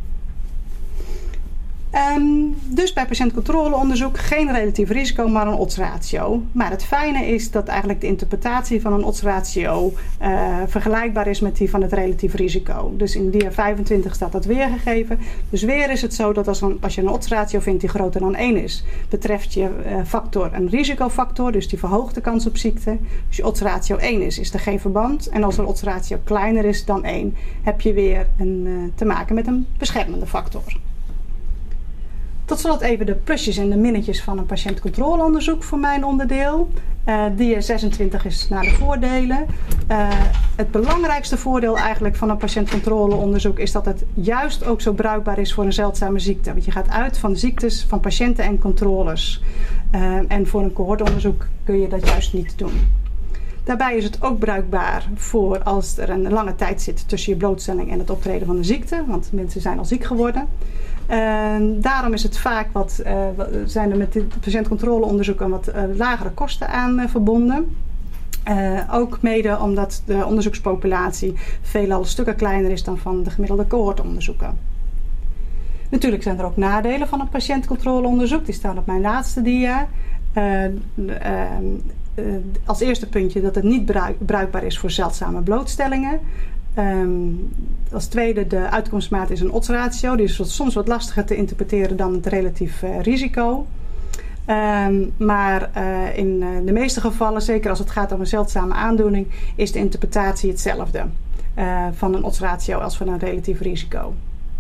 Um, dus bij patiëntcontroleonderzoek geen relatief risico, maar een oddsratio. Maar het fijne is dat eigenlijk de interpretatie van een oddsratio uh, vergelijkbaar is met die van het relatief risico. Dus in dia vijfentwintig staat dat weergegeven. Dus weer is het zo dat als, een, als je een oddsratio vindt die groter dan één is, betreft je uh, factor een risicofactor, dus die verhoogt de kans op ziekte. Als je oddsratio één is, is er geen verband. En als een oddsratio kleiner is dan één, heb je weer een, uh, te maken met een beschermende factor. Tot slot even de plusjes en de minnetjes van een patiëntcontroleonderzoek voor mijn onderdeel. Uh, dia zesentwintig is naar de voordelen. Uh, het belangrijkste voordeel eigenlijk van een patiëntcontroleonderzoek is dat het juist ook zo bruikbaar is voor een zeldzame ziekte. Want je gaat uit van ziektes van patiënten en controles. Uh, en voor een cohortonderzoek kun je dat juist niet doen. Daarbij is het ook bruikbaar voor als er een lange tijd zit tussen je blootstelling en het optreden van de ziekte. Want mensen zijn al ziek geworden. Uh, daarom is het vaak wat, uh, zijn er met dit patiëntcontroleonderzoeken wat uh, lagere kosten aan uh, verbonden. Uh, ook mede omdat de onderzoekspopulatie veelal stukken kleiner is dan van de gemiddelde cohortonderzoeken. Natuurlijk zijn er ook nadelen van een patiëntcontroleonderzoek. Die staan op mijn laatste dia. Uh, uh, uh, als eerste puntje dat het niet bruik, bruikbaar is voor zeldzame blootstellingen. Um, als tweede, de uitkomstmaat is een oddsratio. Die is soms wat lastiger te interpreteren dan het relatief uh, risico. Um, maar uh, in uh, de meeste gevallen, zeker als het gaat om een zeldzame aandoening, is de interpretatie hetzelfde uh, van een oddsratio als van een relatief risico.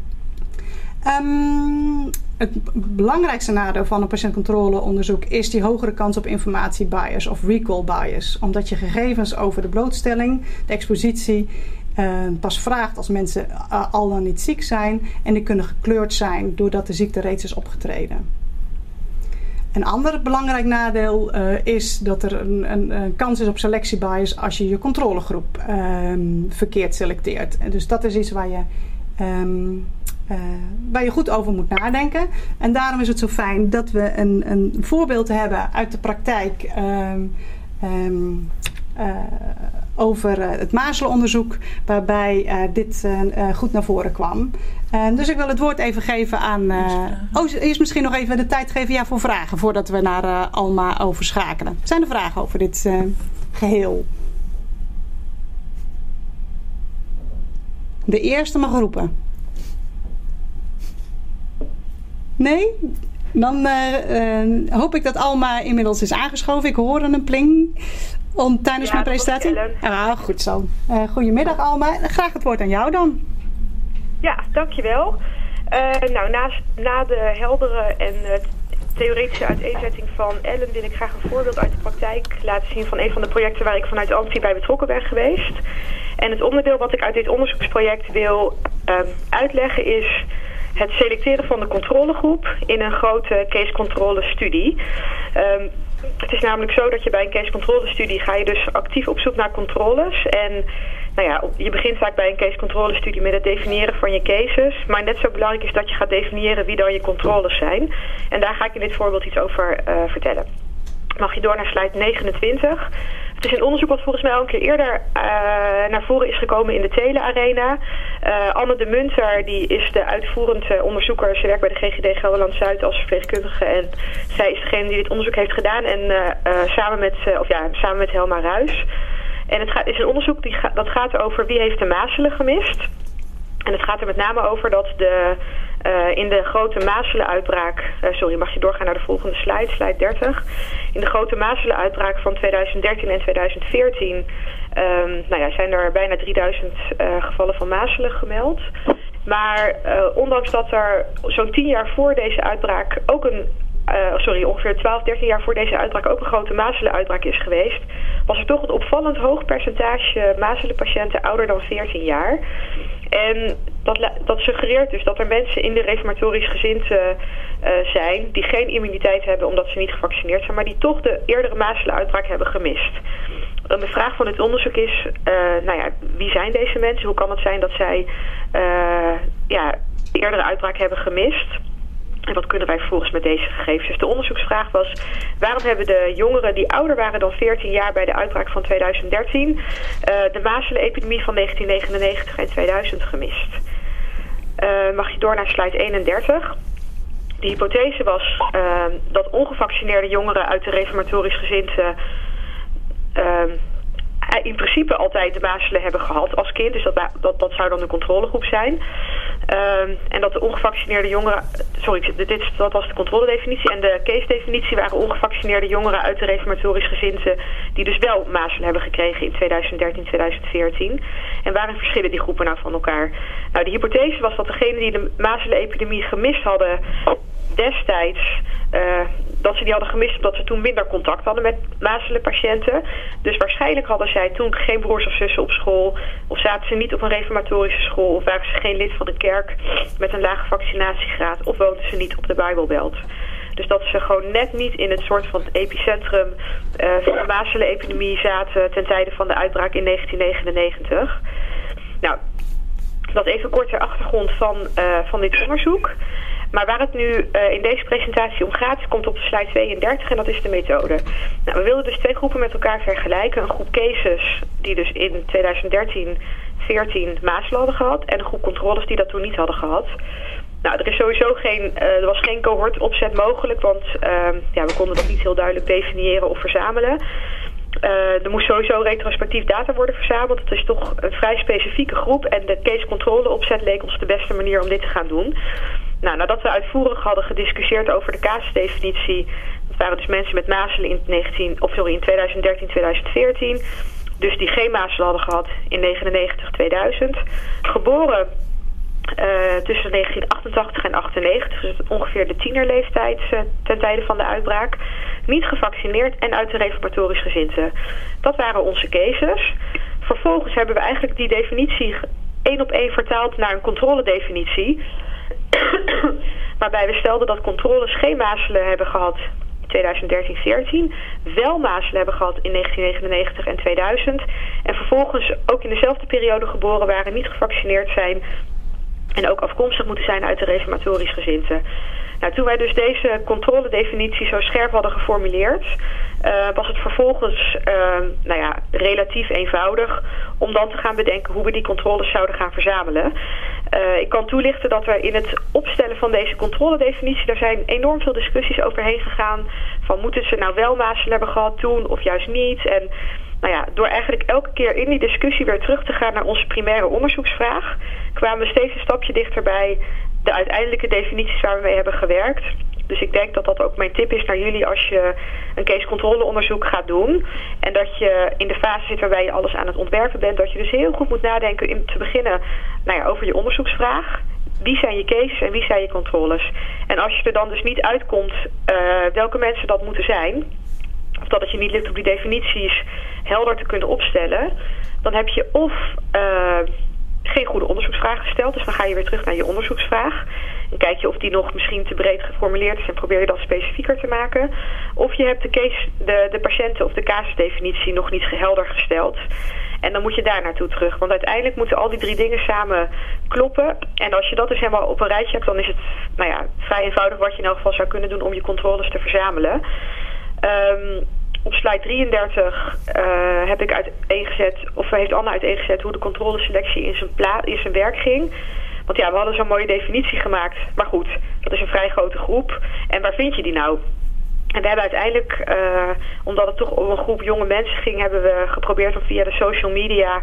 Um, het belangrijkste nadeel van een patiëntcontroleonderzoek is die hogere kans op informatiebias of recall bias. Omdat je gegevens over de blootstelling, de expositie, uh, pas vraagt als mensen uh, al dan niet ziek zijn. En die kunnen gekleurd zijn doordat de ziekte reeds is opgetreden. Een ander belangrijk nadeel uh, is dat er een, een, een kans is op selectiebias als je je controlegroep um, verkeerd selecteert. En dus dat is iets waar je... Um, Uh, waar je goed over moet nadenken. En daarom is het zo fijn dat we een, een voorbeeld hebben uit de praktijk um, um, uh, over uh, het mazelenonderzoek, waarbij uh, dit uh, uh, goed naar voren kwam. Uh, dus ik wil het woord even geven aan... Uh, oh, eerst misschien nog even de tijd geven ja, voor vragen, voordat we naar uh, Alma overschakelen. Zijn er vragen over dit uh, geheel? De eerste mag roepen. Nee? Dan uh, uh, hoop ik dat Alma inmiddels is aangeschoven. Ik hoorde een pling om, tijdens ja, mijn presentatie. Ah, goed zo. Uh, goedemiddag Alma. Graag het woord aan jou dan. Ja, dankjewel. Uh, nou, naast, na de heldere en uh, theoretische uiteenzetting van Ellen wil ik graag een voorbeeld uit de praktijk laten zien van een van de projecten waar ik vanuit ANSI bij betrokken ben geweest. En het onderdeel wat ik uit dit onderzoeksproject wil uh, uitleggen is het selecteren van de controlegroep in een grote case-controle-studie. Um, het is namelijk zo dat je bij een case-controle-studie ga je dus actief op zoek naar controles. En nou ja, je begint vaak bij een case-controle-studie met het definiëren van je cases. Maar net zo belangrijk is dat je gaat definiëren wie dan je controles zijn. En daar ga ik in dit voorbeeld iets over uh, vertellen. Mag je door naar slide negenentwintig. Het is een onderzoek wat volgens mij al een keer eerder uh, naar voren is gekomen in de Tele-arena. Uh, Anne de Munter die is de uitvoerend uh, onderzoeker. Ze werkt bij de G G D Gelderland-Zuid als verpleegkundige. En zij is degene die dit onderzoek heeft gedaan. En uh, uh, samen, met, uh, of ja, samen met Helma Ruijs. En het gaat, is een onderzoek die ga, dat gaat over wie heeft de mazelen gemist. En het gaat er met name over dat de Uh, in de grote mazelenuitbraak, uh, sorry, mag je doorgaan naar de volgende slide, slide dertig. In de grote mazelenuitbraak van tweeduizend dertien en tweeduizend veertien um, nou ja, zijn er bijna drieduizend uh, gevallen van mazelen gemeld. Maar uh, ondanks dat er zo'n tien jaar voor deze uitbraak ook een, uh, sorry, ongeveer twaalf, dertien jaar voor deze uitbraak ook een grote mazelenuitbraak is geweest, was er toch een opvallend hoog percentage mazelenpatiënten ouder dan veertien jaar. En dat, dat suggereert dus dat er mensen in de reformatorisch gezinten uh, zijn die geen immuniteit hebben omdat ze niet gevaccineerd zijn, maar die toch de eerdere mazelenuitbraak hebben gemist. En de vraag van dit onderzoek is, uh, nou ja, wie zijn deze mensen? Hoe kan het zijn dat zij uh, ja, de eerdere uitbraak hebben gemist? En wat kunnen wij vervolgens met deze gegevens? Dus de onderzoeksvraag was, waarom hebben de jongeren die ouder waren dan veertien jaar bij de uitbraak van tweeduizend dertien uh, de mazelenepidemie van negentien negenennegentig en tweeduizend gemist? Uh, mag je door naar slide eenendertig. De hypothese was uh, dat ongevaccineerde jongeren uit de reformatorisch gezinten uh, in principe altijd de mazelen hebben gehad als kind. Dus dat, dat, dat zou dan de controlegroep zijn. Um, en dat de ongevaccineerde jongeren... Sorry, dit, dit, dat was de controledefinitie. En de case-definitie waren ongevaccineerde jongeren uit de reformatorisch gezinten die dus wel mazelen hebben gekregen in tweeduizend dertien, tweeduizend veertien. En waarin verschillen die groepen nou van elkaar? Nou, de hypothese was dat degenen die de mazelenepidemie gemist hadden destijds, uh, dat ze die hadden gemist omdat ze toen minder contact hadden met mazelenpatiënten. Dus waarschijnlijk hadden zij toen geen broers of zussen op school, of zaten ze niet op een reformatorische school, of waren ze geen lid van de kerk met een lage vaccinatiegraad, of woonden ze niet op de Bijbelbelt. Dus dat ze gewoon net niet in het soort van epicentrum uh, van de mazelenepidemie zaten ten tijde van de uitbraak in negentien negenennegentig. Nou, dat even kort ter achtergrond van, uh, van dit onderzoek. Maar waar het nu uh, in deze presentatie om gaat, komt op de slide tweeëndertig en dat is de methode. Nou, we wilden dus twee groepen met elkaar vergelijken. Een groep cases die dus in tweeduizend dertien, veertien mazelen hadden gehad en een groep controles die dat toen niet hadden gehad. Nou, er is sowieso geen, uh, er was geen cohortopzet mogelijk, want uh, ja, we konden dat niet heel duidelijk definiëren of verzamelen. Uh, er moest sowieso retrospectief data worden verzameld. Het is toch een vrij specifieke groep en de case controle opzet leek ons de beste manier om dit te gaan doen. Nou, nadat we uitvoerig hadden gediscussieerd over de casusdefinitie, dat waren dus mensen met mazelen in, negentien, of sorry, in tweeduizend dertien, tweeduizend veertien, dus die geen mazelen hadden gehad in negenennegentig, tweeduizend, geboren uh, tussen negentien achtentachtig en achtennegentig, dus ongeveer de tienerleeftijd uh, ten tijde van de uitbraak, niet gevaccineerd en uit de reformatorisch gezinten. Dat waren onze cases. Vervolgens hebben we eigenlijk die definitie één op één vertaald naar een controledefinitie, waarbij we stelden dat controles geen mazelen hebben gehad in tweeduizend dertien veertien, wel mazelen hebben gehad in negentien negenennegentig en tweeduizend en vervolgens ook in dezelfde periode geboren waren, niet gevaccineerd zijn en ook afkomstig moeten zijn uit de reformatorisch gezinten. Nou, toen wij dus deze controledefinitie zo scherp hadden geformuleerd, uh, was het vervolgens uh, nou ja, relatief eenvoudig om dan te gaan bedenken hoe we die controles zouden gaan verzamelen. Uh, ik kan toelichten dat er in het opstellen van deze controledefinitie, daar zijn enorm veel discussies overheen gegaan van moeten ze nou wel mazelen hebben gehad toen of juist niet. En nou ja, door eigenlijk elke keer in die discussie weer terug te gaan naar onze primaire onderzoeksvraag, kwamen we steeds een stapje dichterbij de uiteindelijke definities waar we mee hebben gewerkt. Dus ik denk dat dat ook mijn tip is naar jullie als je een case controle onderzoek gaat doen. En dat je in de fase zit waarbij je alles aan het ontwerpen bent. Dat je dus heel goed moet nadenken in te beginnen nou ja, over je onderzoeksvraag. Wie zijn je cases en wie zijn je controles? En als je er dan dus niet uitkomt uh, welke mensen dat moeten zijn, of dat het je niet lukt om die definities helder te kunnen opstellen, dan heb je of Uh, geen goede onderzoeksvraag gesteld. Dus dan ga je weer terug naar je onderzoeksvraag. En kijk je of die nog misschien te breed geformuleerd is en probeer je dat specifieker te maken. Of je hebt de, case, de, de patiënten of de casusdefinitie nog niet helder gesteld. En dan moet je daar naartoe terug. Want uiteindelijk moeten al die drie dingen samen kloppen. En als je dat dus helemaal op een rijtje hebt, dan is het nou ja, vrij eenvoudig wat je in elk geval zou kunnen doen om je controles te verzamelen. Um, Op slide drieëndertig uh, heb ik uiteengezet, of heeft Anne uiteengezet hoe de controleselectie in zijn, pla- in zijn werk ging. Want ja, we hadden zo'n mooie definitie gemaakt. Maar goed, dat is een vrij grote groep. En waar vind je die nou? En we hebben uiteindelijk, uh, omdat het toch om een groep jonge mensen ging, hebben we geprobeerd om via de social media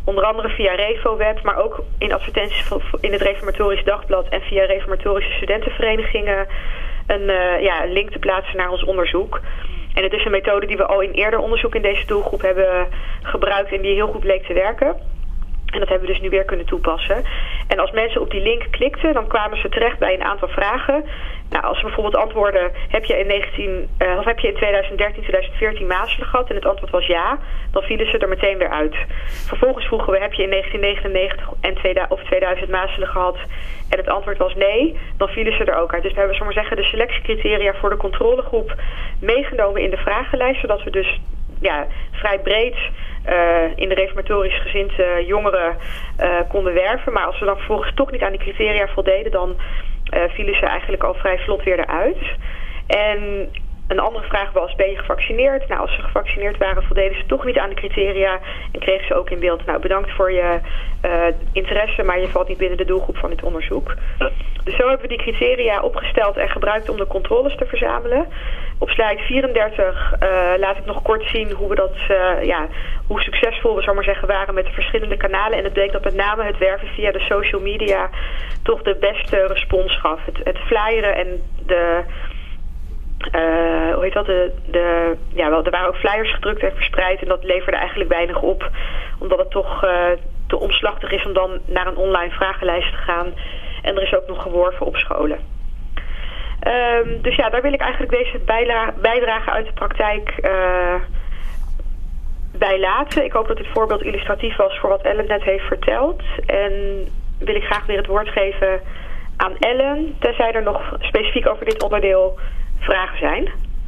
onder andere via RevoWeb, maar ook in advertenties in het Reformatorisch Dagblad en via reformatorische studentenverenigingen een uh, ja, link te plaatsen naar ons onderzoek. En het is een methode die we al in eerder onderzoek in deze doelgroep hebben gebruikt en die heel goed bleek te werken. En dat hebben we dus nu weer kunnen toepassen. En als mensen op die link klikten, dan kwamen ze terecht bij een aantal vragen. Nou, als ze bijvoorbeeld antwoorden, heb je in, negentien, uh, of heb je in twintig dertien, twintig veertien mazelen gehad? En het antwoord was ja, dan vielen ze er meteen weer uit. Vervolgens vroegen we, heb je in negentien negenennegentig en tweeduizend, of tweeduizend mazelen gehad? En het antwoord was nee, dan vielen ze er ook uit. Dus we hebben, zullen we maar zeggen, de selectiecriteria voor de controlegroep meegenomen in de vragenlijst, zodat we dus ja, vrij breed uh, in de reformatorisch gezinde jongeren uh, konden werven. Maar als ze dan vervolgens toch niet aan die criteria voldeden, dan uh, vielen ze eigenlijk al vrij vlot weer eruit. En een andere vraag was, ben je gevaccineerd? Nou, als ze gevaccineerd waren, voldeden ze toch niet aan de criteria en kregen ze ook in beeld, nou, bedankt voor je uh, interesse, maar je valt niet binnen de doelgroep van dit onderzoek. Dus zo hebben we die criteria opgesteld en gebruikt om de controles te verzamelen. Op slide vierendertig uh, laat ik nog kort zien hoe we dat, uh, ja, hoe succesvol we, zou maar zeggen, waren met de verschillende kanalen. En het bleek dat met name het werven via de social media toch de beste respons gaf. Het, het flyeren en de Uh, hoe heet dat? De, de, ja, wel, er waren ook flyers gedrukt en verspreid en dat leverde eigenlijk weinig op. Omdat het toch uh, te omslachtig is om dan naar een online vragenlijst te gaan. En er is ook nog geworven op scholen. Um, dus ja, daar wil ik eigenlijk deze bijla- bijdrage uit de praktijk uh, bij laten. Ik hoop dat dit voorbeeld illustratief was voor wat Ellen net heeft verteld. En wil ik graag weer het woord geven aan Ellen, tenzij er nog specifiek over dit onderdeel vragen zijn.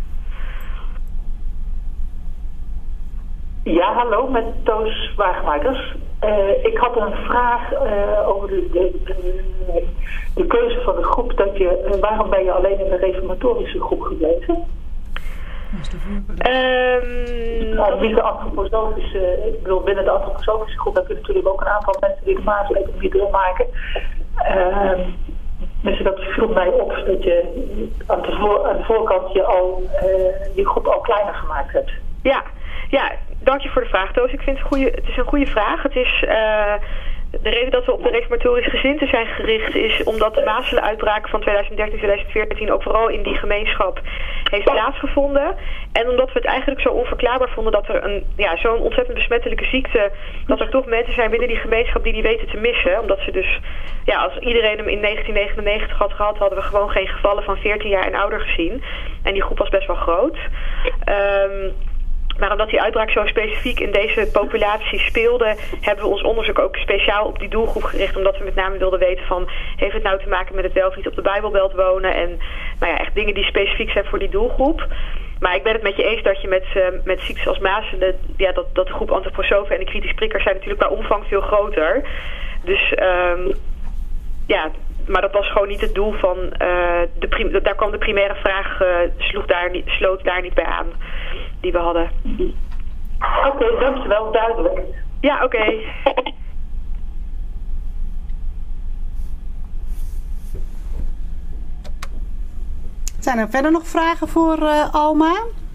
Ja, hallo, met Toos Wagenmakers. Uh, ik had een vraag uh, over de, de, de, de keuze van de groep. Dat je, uh, waarom ben je alleen in de reformatorische groep gebleven? Um, nou, niet de antroposofische, ik bedoel, binnen de antroposofische groep heb je natuurlijk ook een aantal mensen die de maatregelen doormaken. Uh, Dus dat viel mij op dat je aan de, voor, aan de voorkant je al uh, je groep al kleiner gemaakt hebt. Ja, ja, dank je voor de vraag, Toos. Ik vind het, goeie, het is een goede vraag. Het is, uh, de reden dat we op de reformatorisch gezinde zijn gericht is omdat de mazelenuitbraak van twintig dertien, twintig veertien ook vooral in die gemeenschap heeft plaatsgevonden. En omdat we het eigenlijk zo onverklaarbaar vonden dat er een, ja, zo'n ontzettend besmettelijke ziekte, dat er toch mensen zijn binnen die gemeenschap die die weten te missen. Omdat ze dus, ja, als iedereen hem in negentien negenennegentig had gehad, hadden we gewoon geen gevallen van veertien jaar en ouder gezien. En die groep was best wel groot. Um, Maar omdat die uitbraak zo specifiek in deze populatie speelde, hebben we ons onderzoek ook speciaal op die doelgroep gericht. Omdat we met name wilden weten van, heeft het nou te maken met het wel of niet op de Bijbelbelt wonen? En nou ja, echt dingen die specifiek zijn voor die doelgroep. Maar ik ben het met je eens dat je met, uh, met ziektes als mazelen, ja, dat, dat de groep antroposofen en de kritisch prikkers zijn natuurlijk qua omvang veel groter. Dus um, ja, maar dat was gewoon niet het doel van, uh, de prim- daar kwam de primaire vraag, uh, sloeg daar niet, sloot daar niet bij aan, die we hadden. Oké, okay, dankjewel, duidelijk. Ja, oké. Okay. Zijn er verder nog vragen voor uh, Alma?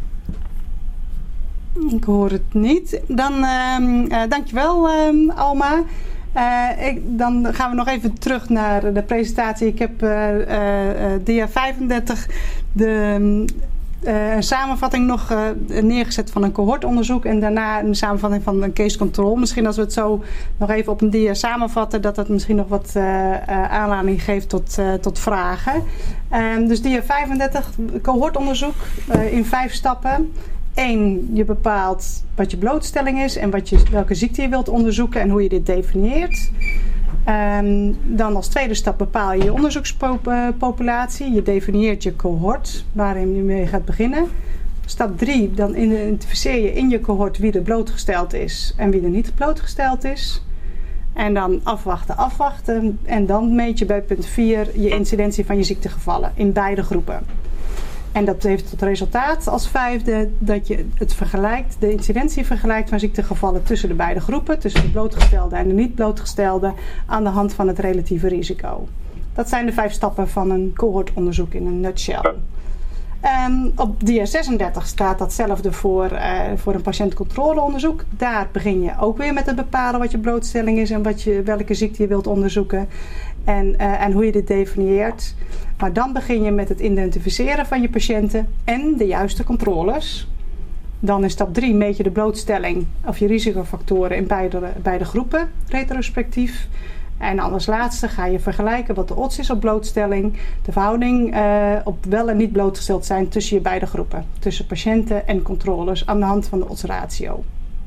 Ik hoor het niet. Dan uh, uh, dankjewel uh, Alma. Uh, ik, dan gaan we nog even terug naar de presentatie. Ik heb uh, uh, dia vijfendertig de uh, een samenvatting nog uh, neergezet van een cohortonderzoek en daarna een samenvatting van een case control. Misschien als we het zo nog even op een dia samenvatten, dat dat misschien nog wat uh, uh, aanleiding geeft tot, uh, tot vragen. Uh, dus dia vijfendertig, cohortonderzoek uh, in vijf stappen. Eén, je bepaalt wat je blootstelling is en wat je, welke ziekte je wilt onderzoeken en hoe je dit definieert. Um, dan als tweede stap bepaal je je onderzoekspopulatie. Je definieert je cohort waarin je mee gaat beginnen. Stap drie, dan identificeer je in je cohort wie er blootgesteld is en wie er niet blootgesteld is. En dan afwachten, afwachten. En dan meet je bij punt vier je incidentie van je ziektegevallen in beide groepen. En dat heeft tot resultaat als vijfde dat je het vergelijkt, de incidentie vergelijkt van ziektegevallen tussen de beide groepen, tussen de blootgestelde en de niet blootgestelde, aan de hand van het relatieve risico. Dat zijn de vijf stappen van een cohortonderzoek in een nutshell. Um, op dia zesendertig staat datzelfde voor, uh, voor een patiëntcontroleonderzoek. Daar begin je ook weer met het bepalen wat je blootstelling is en wat je, welke ziekte je wilt onderzoeken en, uh, en hoe je dit definieert. Maar dan begin je met het identificeren van je patiënten en de juiste controles. Dan in stap drie meet je de blootstelling of je risicofactoren in beide, beide groepen, retrospectief. En dan als laatste ga je vergelijken wat de odds is op blootstelling, de verhouding uh, op wel en niet blootgesteld zijn tussen je beide groepen, tussen patiënten en controles aan de hand van de oddsratio.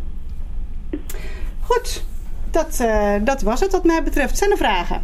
Goed, dat, uh, dat was het wat mij betreft. Zijn er vragen?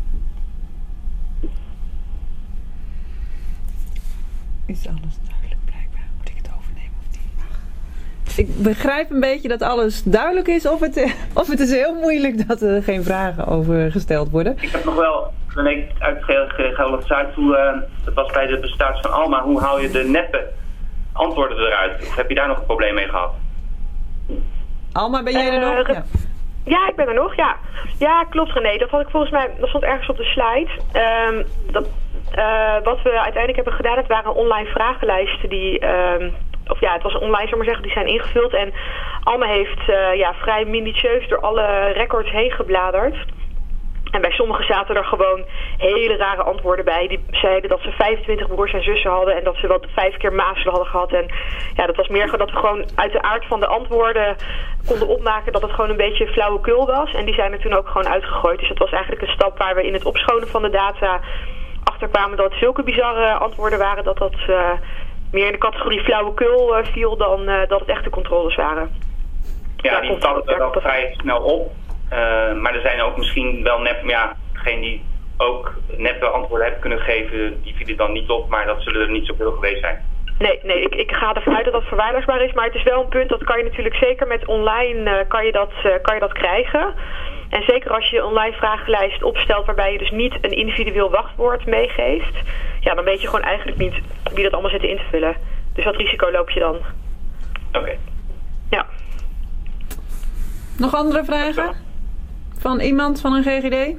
Is alles duidelijk blijkbaar? Moet ik het overnemen of niet? Ik begrijp een beetje dat alles duidelijk is, of het, of het is heel moeilijk dat er geen vragen over gesteld worden. Ik heb nog wel, toen ik uit Gelderland Zuid, hoe, uh, dat was bij de presentatie van Alma, hoe haal je de neppe antwoorden eruit? Of heb je daar nog een probleem mee gehad? Alma, ben jij er uh, nog? Ja. Ja, ik ben er nog, ja. Ja, klopt René. Dat had ik volgens mij, dat stond ergens op de slide. Um, dat, uh, wat we uiteindelijk hebben gedaan, het waren online vragenlijsten die, um, of ja, het was online, zou maar zeggen, die zijn ingevuld. En Alma heeft uh, ja, vrij minutieus door alle records heen gebladerd. En bij sommigen zaten er gewoon hele rare antwoorden bij. Die zeiden dat ze vijfentwintig broers en zussen hadden en dat ze wel vijf keer mazelen hadden gehad. En ja, dat was meer dat we gewoon uit de aard van de antwoorden konden opmaken dat het gewoon een beetje flauwekul was. En die zijn er toen ook gewoon uitgegooid. Dus het was eigenlijk een stap waar we in het opschonen van de data achterkwamen dat het zulke bizarre antwoorden waren dat dat uh, meer in de categorie flauwekul uh, viel dan uh, dat het echte controles waren. Ja, ja die vallen er wel vrij snel op. Uh, maar er zijn ook misschien wel nep, ja, degenen die ook neppe antwoorden hebben kunnen geven, die vielen dan niet op, maar dat zullen er niet zoveel geweest zijn. Nee, nee ik, ik ga ervan uit dat dat verwaarloosbaar is, maar het is wel een punt, dat kan je natuurlijk zeker met online, uh, kan, je dat, uh, kan je dat krijgen. En zeker als je een online vragenlijst opstelt waarbij je dus niet een individueel wachtwoord meegeeft, ja, dan weet je gewoon eigenlijk niet wie dat allemaal zit in te vullen. Dus dat risico loop je dan. Oké. Okay. Ja. Nog andere vragen? Van iemand van een G G D?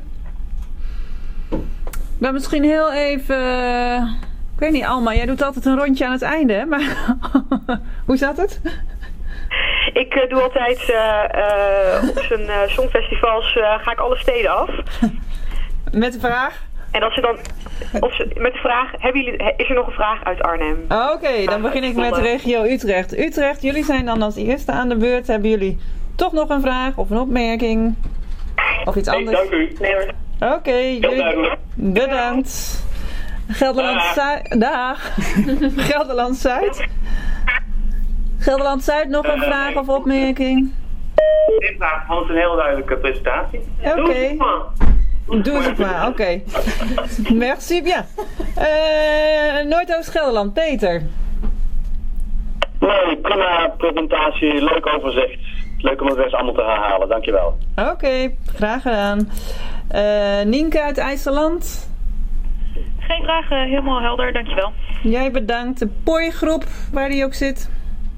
Dan misschien heel even... Ik weet niet, Alma, jij doet altijd een rondje aan het einde, hè? Maar hoe zat het? Ik uh, doe altijd uh, uh, op zijn uh, songfestivals uh, ga ik alle steden af. Met de vraag? En als ze dan... Of ze, met de vraag, hebben jullie, is er nog een vraag uit Arnhem? Oké, okay, dan begin ik met de regio Utrecht. Utrecht, jullie zijn dan als eerste aan de beurt. Hebben jullie toch nog een vraag of een opmerking? Of iets anders? Nee, dank u. Nee, Oké, okay, jullie bedankt. Gelderland Zuid. Dag. Gelderland Zuid. Gelderland Zuid, nog een vraag of opmerking? Dit was een heel duidelijke presentatie. Oké. Okay. Doe het maar, oké. Okay. Merci bien. Uh, Noordoost-Gelderland, Peter. Nee, prima presentatie, leuk overzicht. Leuk om het weer allemaal te herhalen, dankjewel. Oké, okay, graag gedaan. Uh, Nienke uit IJsseland. Geen vragen, helemaal helder, dankjewel. Jij bedankt. De P O I-groep, waar die ook zit.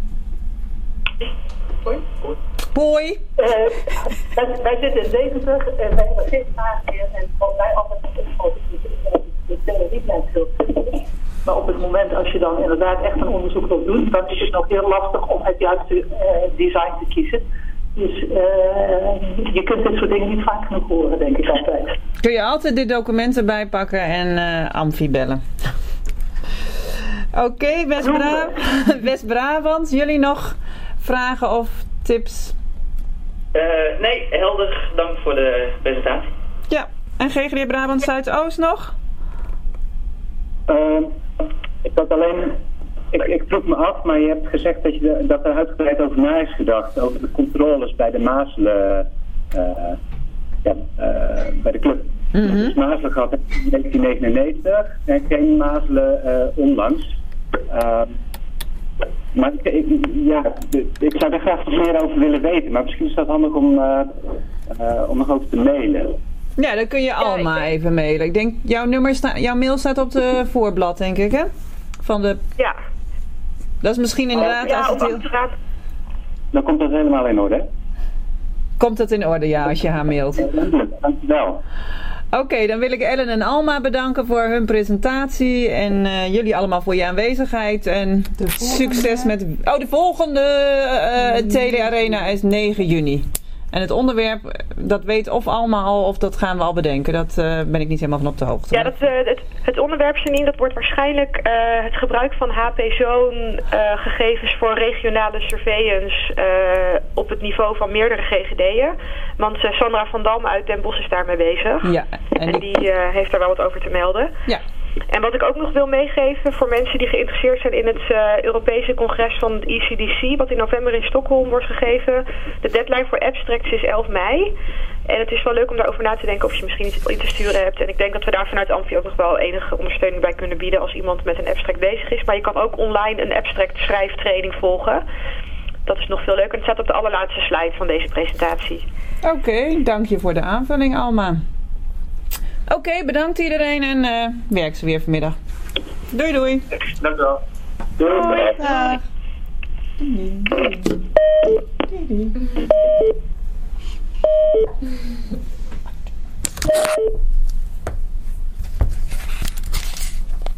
Poi? Poi. Uh, wij, wij zitten in Deventer en wij hebben geen vragen meer. En wat wij altijd de theorie blijft heel simpel. Maar op het moment als je dan inderdaad echt een onderzoek wilt doen, dan is het nog heel lastig om het juiste uh, design te kiezen. Dus uh, je kunt dit soort dingen niet vaak genoeg horen, denk ik altijd. Kun je altijd de documenten bijpakken en uh, Amfi bellen. Oké, okay, West-Bra- West-Brabant, jullie nog vragen of tips? Uh, nee, helder. Dank voor de presentatie. Ja, en G G D Brabant Zuidoost nog? Uh, ik had alleen... Ik, ik vroeg me af, maar je hebt gezegd dat, je de, dat er uitgebreid over na is gedacht. Over de controles bij de mazelen... Uh, ja, uh, bij de club. Mm-hmm. Dus mazelen gehad in negentien negenennegentig en geen mazelen uh, onlangs. Uh, maar ik, ik, ja, ik zou daar graag wat meer over willen weten. Maar misschien is dat handig om, uh, uh, om nog over te mailen. Ja, dan kun je Alma ja, even mailen. Ik denk, jouw, nummer sta, jouw mail staat op de voorblad, denk ik, hè? Van de... Ja. Dat is misschien inderdaad... Ja, als het heel... Dan komt dat helemaal in orde, hè? Komt het in orde, ja, als je haar mailt? Dankjewel. Oké, okay, dan wil ik Ellen en Alma bedanken voor hun presentatie. En uh, jullie allemaal voor je aanwezigheid. En succes met... Oh, de volgende uh, Tele Arena is negen juni. En het onderwerp, dat weet of Alma al of dat gaan we al bedenken. Dat uh, ben ik niet helemaal van op de hoogte. Ja, dat, uh, het, het onderwerp, Janine, dat wordt waarschijnlijk uh, het gebruik van H P-zone uh, gegevens voor regionale surveillance uh, op het niveau van meerdere G G D'en. Want uh, Sandra van Dam uit Den Bosch is daarmee bezig. Ja, en, en die uh, heeft daar wel wat over te melden. Ja. En wat ik ook nog wil meegeven voor mensen die geïnteresseerd zijn in het uh, Europese congres van het E C D C, wat in november in Stockholm wordt gegeven. De deadline voor abstracts is elf mei. En het is wel leuk om daarover na te denken of je misschien iets in te sturen hebt. En ik denk dat we daar vanuit Amfi ook nog wel enige ondersteuning bij kunnen bieden als iemand met een abstract bezig is. Maar je kan ook online een abstract schrijftraining volgen. Dat is nog veel leuker. En het staat op de allerlaatste slide van deze presentatie. Oké, okay, dank je voor de aanvulling, Alma. Oké, okay, bedankt iedereen en uh, werk ze weer vanmiddag. Doei doei. Dank u wel. Doei. Doei. Dag. Doei. Doei. Doei.